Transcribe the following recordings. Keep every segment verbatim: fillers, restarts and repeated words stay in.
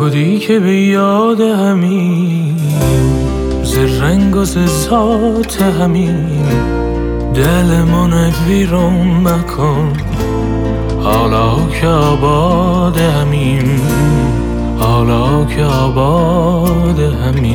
گودی که به یاد همین ز رنگ و ز ذات همین دل من ویرون مکن حالا که آباد همین حالا که آباد همین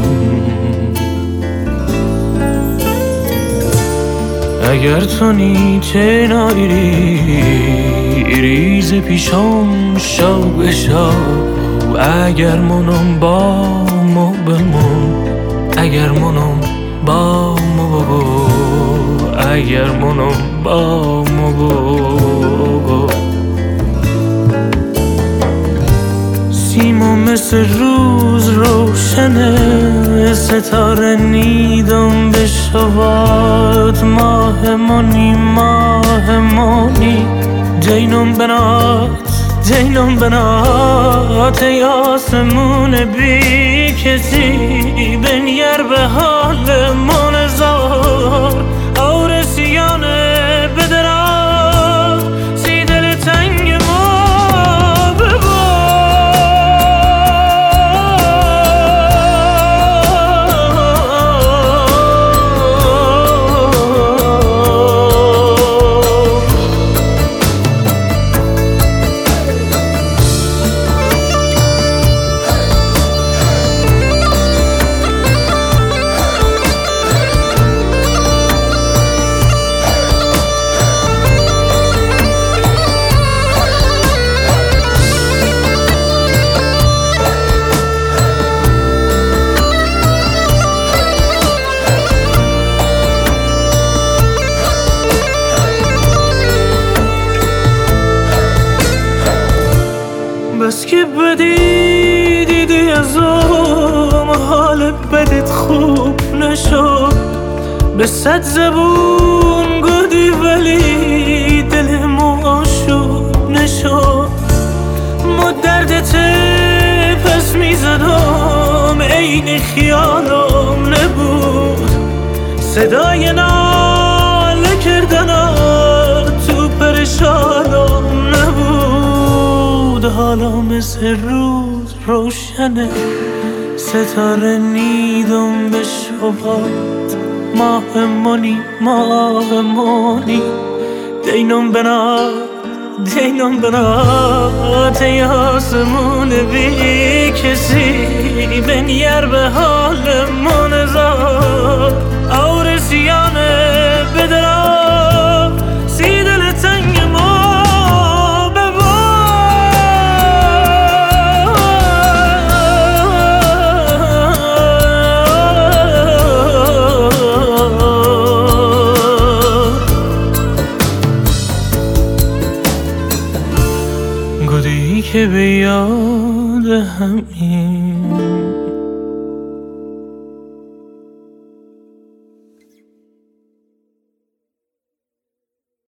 اگر تو نیچه نایری ریز پیشم شو بشو اگر منم با مو بمون اگر منم با مو بگو اگر منم با مو بگو سیمو مثل روز روشنه ستاره نیدم بشواد ماه مانی ماه مانی جینم بنات جینم بنات ای آسمون بی کسی بنیر به حال من زار اور سیانه بدرا سی دل تنگ ما ببار بس که بدی دیدی ازم حال بدت خوب نشد به صد زبون گودی ولی دلمو آشوب نشد ما دردت پس میزدم عین خیالم نبود صدای ناله کردنات تو پرشانم نبود حالا مثل روز روشنه ستاره نیدم به شبات ماه مانی ماه مانی دینم بنات دینم بنات ای آسمون بی کسی بنیر به حال من زار اور سیانه بدرا سی دل تنگ ما گودی که به یاد همین